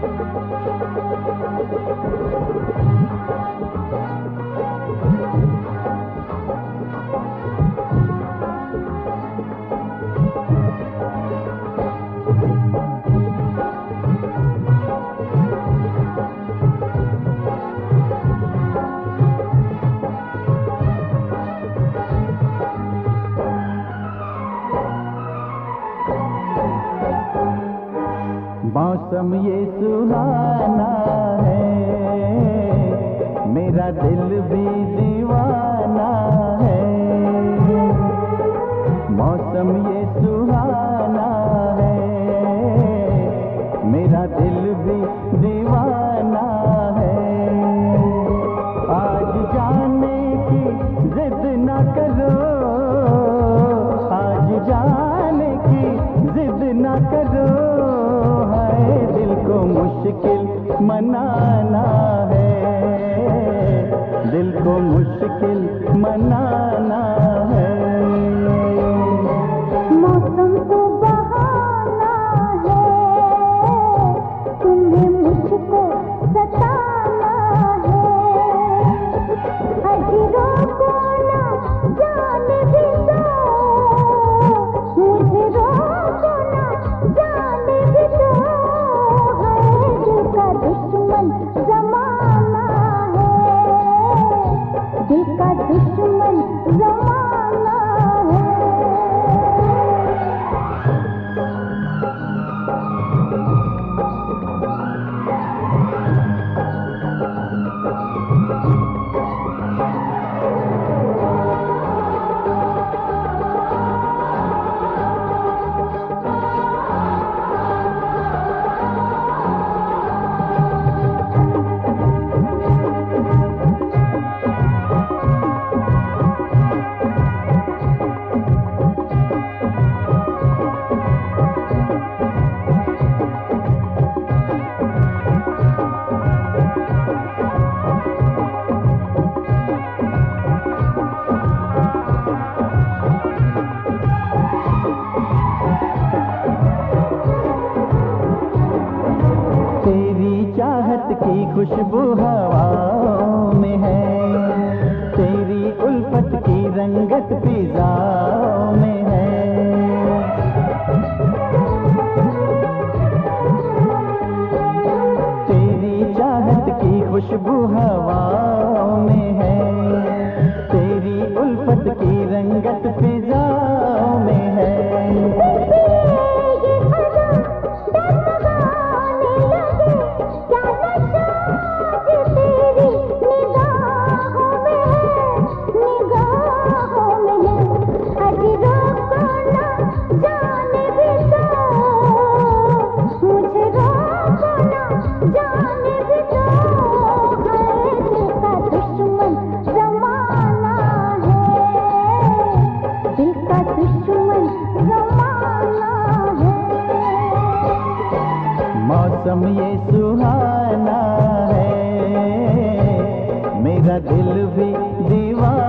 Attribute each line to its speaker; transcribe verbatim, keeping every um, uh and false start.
Speaker 1: मौसम ये सुहाना है, मेरा दिल भी दीवाना है। मौसम ये सुहाना है, मेरा दिल भी दीवाना है। आज जाने की जिद ना करो, आज जाने की जिद ना करो, दिल को मुश्किल मनाना है, दिल को मुश्किल मनाना है।
Speaker 2: मौसम तो बहाना है, तुम्हें मुझको सताना है। अजी रोको ना जाने भी दो, मुझे रोको ना जाने भी दो। दुश्मन जमाना है, दिल का दुश्मन जमाना है।
Speaker 1: की खुशबू हवाओं में है, तेरी उल्फत की रंगत फिजाओं में है। तेरी चाहत की खुशबू हवाओं में है, तेरी उल्फत की रंगत फिजाओं में है। मौसम ये सुहाना है, मेरा दिल भी दीवाना